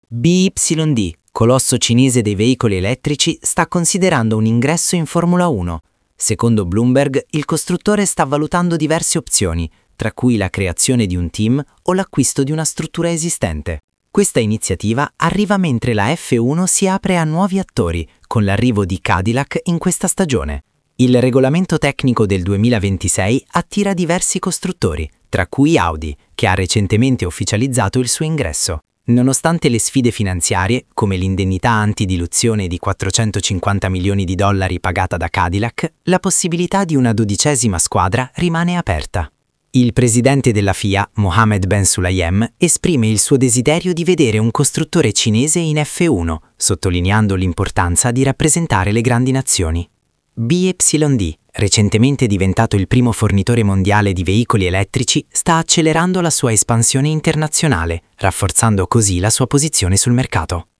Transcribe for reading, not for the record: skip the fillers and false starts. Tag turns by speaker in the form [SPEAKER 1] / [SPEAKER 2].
[SPEAKER 1] BYD, colosso cinese dei veicoli elettrici, sta considerando un ingresso in Formula 1. Secondo Bloomberg, il costruttore sta valutando diverse opzioni, tra cui la creazione di un team o l'acquisto di una struttura esistente. Questa iniziativa arriva mentre la F1 si apre a nuovi attori, con l'arrivo di Cadillac in questa stagione. Il regolamento tecnico del 2026 attira diversi costruttori, tra cui Audi, che ha recentemente ufficializzato il suo ingresso. Nonostante le sfide finanziarie, come l'indennità antidiluzione di $450 milioni pagata da Cadillac, la possibilità di una 12ª squadra rimane aperta. Il presidente della FIA, Mohammed Ben Sulayem, esprime il suo desiderio di vedere un costruttore cinese in F1, sottolineando l'importanza di rappresentare le grandi nazioni. BYD, recentemente diventato il primo fornitore mondiale di veicoli elettrici, sta accelerando la sua espansione internazionale, rafforzando così la sua posizione sul mercato.